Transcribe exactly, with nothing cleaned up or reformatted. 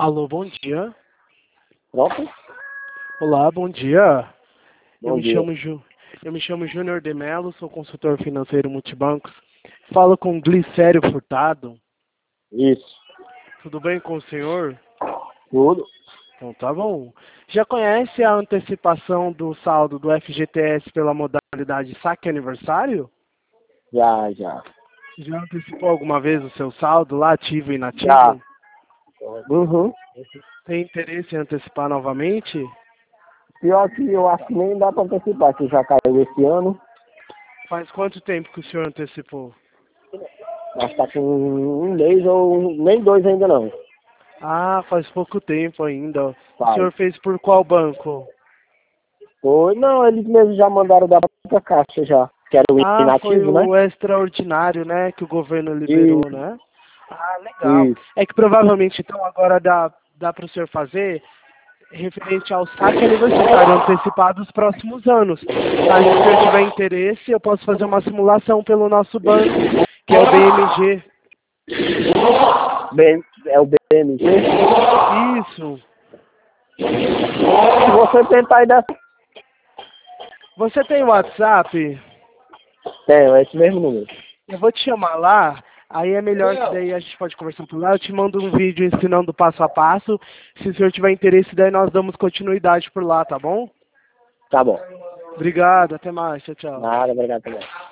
Alô, bom dia. Pronto? Olá, bom dia. Bom Eu me dia. chamo Ju... Eu me chamo Júnior de Mello, sou consultor financeiro multibancos. Falo com Glicério Furtado. Isso. Tudo bem com o senhor? Tudo? Então tá bom. Já conhece a antecipação do saldo do F G T S pela modalidade saque aniversário? Já, já. Já antecipou alguma vez o seu saldo lá, ativo e Já. inativo? Uhum. Tem interesse em antecipar novamente? Pior que eu acho que nem dá pra antecipar, que já caiu esse ano. Faz quanto tempo que o senhor antecipou? Acho que tá com um mês ou nem dois ainda não. Ah, faz pouco tempo ainda. O Faz. senhor fez por qual banco? Foi, não, eles mesmos já mandaram da própria caixa já. Que era o Ah, foi inativo, né? o extraordinário, né, que o governo liberou, Isso, né? Ah, legal. isso. É que provavelmente, então, agora dá, dá para o senhor fazer referente ao saque aniversário antecipado dos próximos anos. Aí, se o senhor tiver interesse, eu posso fazer uma simulação pelo nosso banco, que é o B M G. Bem, é o B M G. Isso. Se você tentar aí dar... Você tem WhatsApp? Tem, é esse mesmo número. Eu vou te chamar lá, aí é melhor que daí a gente pode conversar por lá. Eu te mando um vídeo ensinando passo a passo. Se o senhor tiver interesse, daí nós damos continuidade por lá, tá bom? Tá bom. Obrigado, até mais, tchau, tchau. Nada, obrigado também.